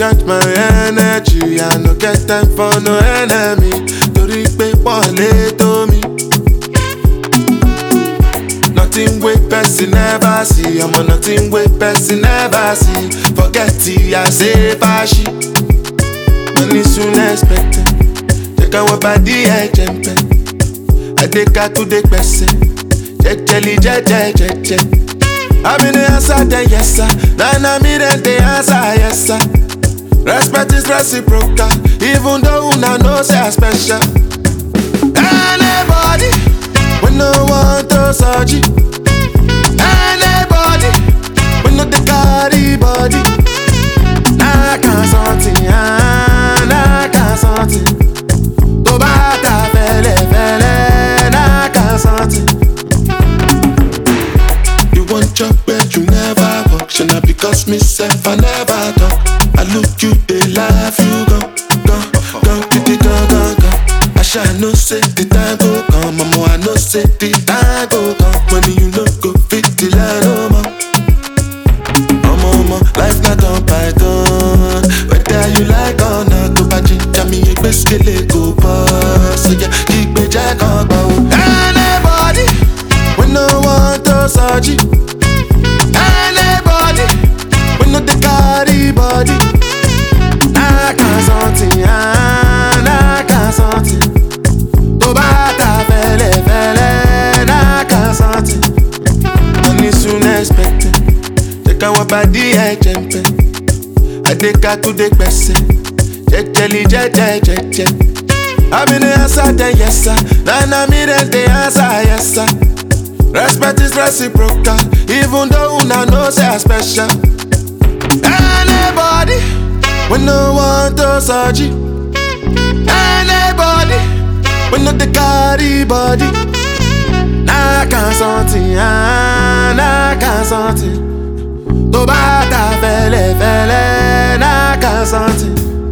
recharge my energy. I no get time for no enemy. Torí pé wọlé tó mi. Nothing wey person never see. I'm on nothing wey person never see. Forget it, I say fashi. Money soon expected. Check out what body I jump. I take her to the person. Jelly, je. I'm in the answer, then yes sir. Now me then the answer, yes sir. Respect is reciprocal, even though una know say I special. Anybody, we no want to search it. Anybody, we no the carry body. Nah can't something, nah can't something. To bata fele, nah can't something. You want job where you never work. Should not because myself I never talk. I look you, they laugh, you go. I shall no say the time go come. Mama, I no say the time go come. When you no go fit the line, oh mama. Life not done by done. Whether you like or not, go back to me, you best kill it, go boss. So yeah, keep me jack on bow. Anybody, we no want to search it. Anybody, we no the carry body. Nah can't something, nah can't something. To bata fele, nah can't something. Money soon expected. Check out what body I jump. I take her to the person. Jelly, je. I'm in the answer, then yes sir. Now me then the answer, yes sir. Respect is reciprocal, even though una know say I special. Anybody, we no want to search it. Anybody, we no the carry body. Nah can't something, nah can't something. To bata fele, nah can't something.